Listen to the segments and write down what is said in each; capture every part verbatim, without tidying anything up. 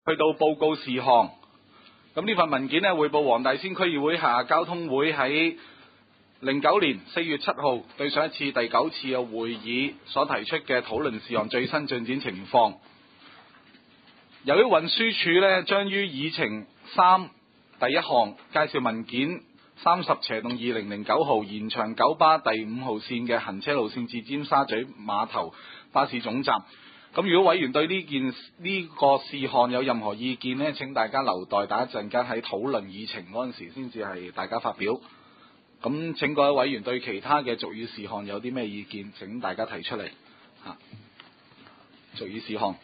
去到報告事項，咁呢份文件呢，匯報黃大仙區議會下交通會喺零九年四月七號對上一次第九次嘅會議所提出嘅討論事項最新進展情況。由於運輸署呢將於議程三第一項介紹文件三十斜洞二零零九號延長九巴第五號線嘅行車路線至尖沙咀碼頭巴士總站。咁如果委員對呢件呢、這個事項有任何意見呢，請大家留待打一陣間喺討論議程嗰陣時先至係大家發表。咁請各位委員對其他嘅俗語事項有啲咩意見，請大家提出嚟嚇。俗語事項，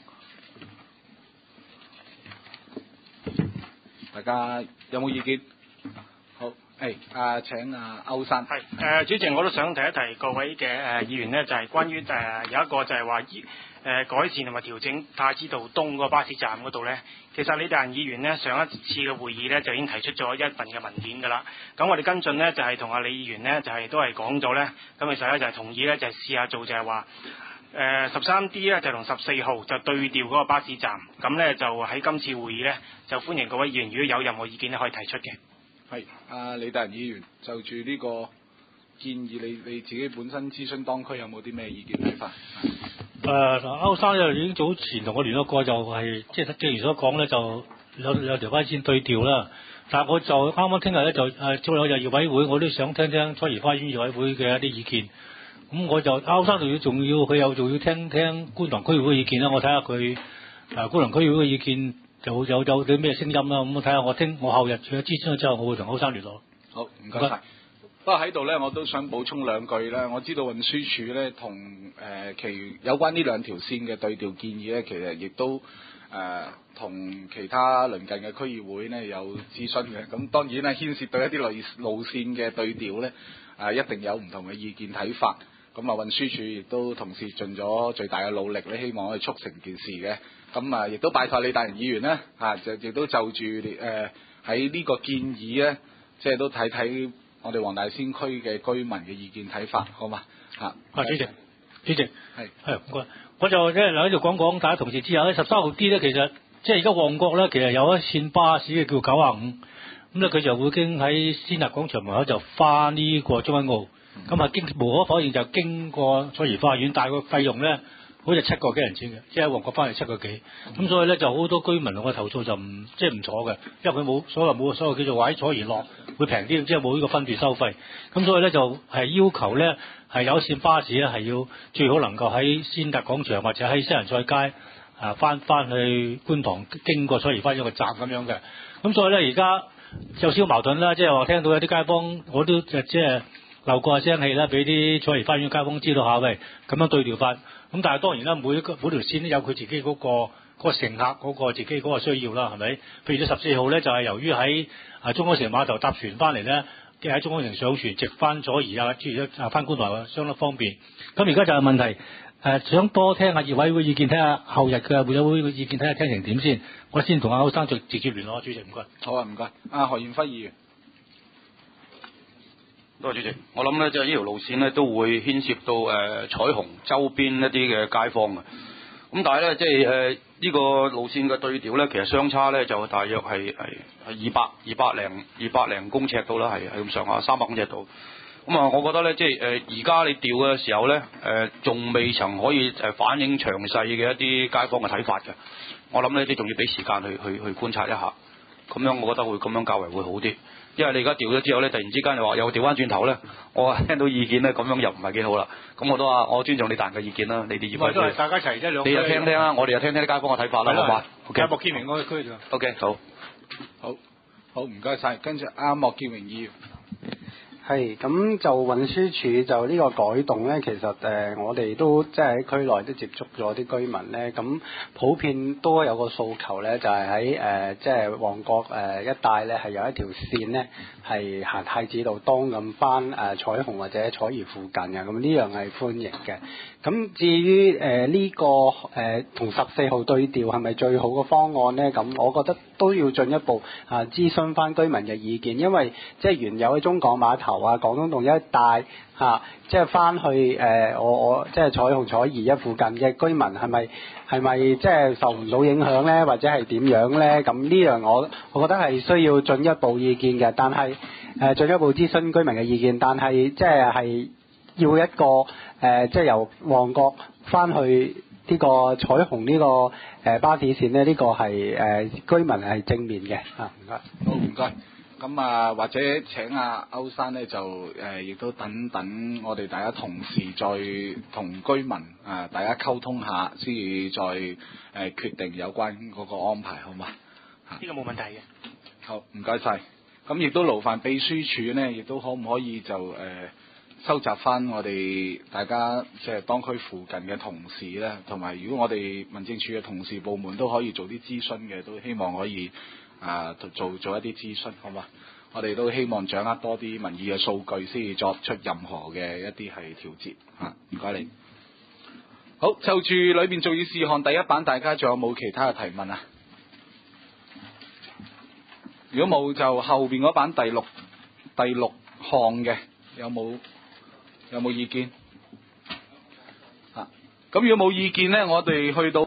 大家有冇意見？好，誒，啊請啊歐生。 係誒、呃，主席我都想提一提各位嘅誒、呃、議員呢，就係、是、關於誒、呃、有一個就係話誒改善同埋調整太子道東個巴士站嗰度呢。其實李大仁議員呢，上一次嘅會議呢，就已經提出咗一份嘅文件㗎啦。咁我哋跟進呢，就係同阿李議員呢，就係、是、都係講咗呢。咁其實呢，就係、是、同意呢，就係、是、試下做就係話誒十三 D 呢，就同十四號就對調嗰個巴士站。咁呢，就喺今次會議呢，就歡迎各位議員如果有任何意見呢，可以提出嘅。 係啊，李大仁議員就住呢個建議，你你自己本身諮詢當區有冇啲咩意見睇法？ 誒、呃，歐生就已經早前同我聯絡過，就係即係正如所講咧，就有兩條巴士線對調啦。但係我就啱啱聽日咧就誒，早兩日業委會，我都想聽聽初怡花園業委會嘅一啲意見。咁我就歐生仲要仲要佢又仲要聽聽觀塘區議會嘅意見啦。我睇下佢誒觀塘區議會嘅意見就有有啲咩聲音啦。咁我睇下我聽我後日除咗諮詢咗之後，我會同歐生聯絡。 好，唔該晒。不過喺度呢，我都想補充兩句啦。我知道運輸署呢同誒其有關呢兩條線嘅對調建議呢，其實亦都誒同、呃、其他鄰近嘅區議會呢有諮詢嘅。咁當然啦，牽涉到一啲類路線嘅對調呢，誒、呃、一定有唔同嘅意見睇法。咁啊，運輸署亦都同時盡咗最大嘅努力咧，希望可以促成件事嘅。咁啊，亦都拜託李大仁議員呢，嚇、啊，就亦都就住誒喺呢個建議呢，即係都睇睇我哋黃大仙區嘅居民嘅意見睇法，好嘛？嚇， 啊，主席，主席， 係係唔該，我就即係喺度講講大家同事之後咧，十三號 D 咧，其實即係而家旺角咧，其實有一線巴士嘅叫九啊五，咁咧佢就會經喺先達廣場門口就翻呢個將軍澳，咁啊經無可否認就經過楚怡花園，但係個費用咧好似七個幾人錢嘅，即係喺旺角翻嚟七個幾，咁所以咧就好多居民同我投訴就唔即係唔坐嘅，因為佢冇所謂冇所謂叫做話喺楚怡落會平啲，即係冇呢個分別收費，咁所以咧就係要求咧係有線巴士咧係要最好能夠喺先達廣場或者喺西洋菜街啊翻翻去觀塘經過楚怡花園個站咁樣嘅，咁所以咧而家有少少矛盾啦，即係話聽到有啲街坊我都即係留過下聲氣啦，俾啲楚怡花園街坊知道下，喂咁樣對調法。咁但係當然啦，每個每條線都有佢自己嗰、嗰個嗰、嗰個乘客嗰個自己嗰個需要啦，係咪？譬如咗十四號咧，就係、係、由於喺啊中港城碼頭搭船翻嚟咧，即係喺中港城上船直翻咗而家，住咗啊翻觀塘相當方便。咁而家就係問題誒、呃，想多聽下業委會意見，睇下後日嘅業委會嘅意見，睇下聽成點先。我先同阿歐生直直接聯絡，主席唔該。 好啊，唔該。阿何賢輝議員。 多謝主席，我諗咧，即係呢條路線咧，都會牽涉到誒、呃、彩虹周邊一啲嘅街坊嘅。咁但係咧，即係誒呢個路線嘅對調咧，其實相差咧就大約係係係二百二百零二百零公尺度啦，係係咁上下三百公尺度。咁啊，我覺得咧，即係誒而家你調嘅時候咧，誒仲未曾可以誒反映詳細嘅一啲街坊嘅睇法嘅。我諗呢啲仲要俾時間去去去觀察一下。咁樣我覺得會咁樣較為會好啲。因為你而家調咗之後咧，突然之間又話又調翻轉頭咧，我聽到意見咧，咁樣又唔係幾好啦。咁我都話我尊重你大人嘅意見啦，你哋業委會大家一齊啫，兩你又聽聽啦，我哋又聽聽啲街坊嘅睇法啦，好嘛？ 有莫建榮嗰個區就 OK 好， 好，好唔該晒。跟住阿莫建榮議員。 係咁就運輸署就呢個改動咧，其實誒、呃、我哋都即係喺區內都接觸咗啲居民咧，咁普遍都有個訴求咧，就係喺誒即係旺角誒、呃、一帶咧，係有一條線咧係行太子道東咁翻誒彩虹或者楚怡附近嘅，咁呢樣係歡迎嘅。咁至於誒呢個誒同十四號對調係咪最好嘅方案咧？咁我覺得都要進一步啊諮詢翻居民嘅意見，因為即係原有嘅中港碼頭。 頭啊、廣東道一帶嚇、啊，即係翻去誒、呃、我我即係彩虹彩頤一附近嘅居民係咪係咪即係受唔到影響咧，或者係點樣咧？咁呢樣我我覺得係需要進一步意見嘅，但係誒、呃、進一步諮詢居民嘅意見，但係即係係要一個誒、呃、即係由旺角翻去呢個彩虹呢、呢個誒、呃、巴士線咧，呢、呢個係誒、呃、居民係正面嘅嚇，唔該。 好，唔該。咁啊，或者請阿歐生咧就誒，亦、呃、都等等我哋大家同事再同居民啊、呃，大家溝通下，先至再誒、呃、決定有關嗰個安排，好嘛？ 呢個冇問題嘅。 好，唔該晒。咁亦都勞煩秘書處咧，亦都可唔可以就誒、呃、收集翻我哋大家即係當區附近嘅同事咧，同埋如果我哋民政處嘅同事部門都可以做啲諮詢嘅，都希望可以。啊，做做一啲諮詢，好嘛？我哋都希望掌握多啲民意嘅數據，先至作出任何嘅一啲係調節。嚇，唔該你。好，就住裏邊重要事項第一版，大家仲有冇其他嘅提問啊？如果冇，就後邊嗰版第六第六項嘅有冇有冇意見？啊，咁如果冇意見咧，我哋去到。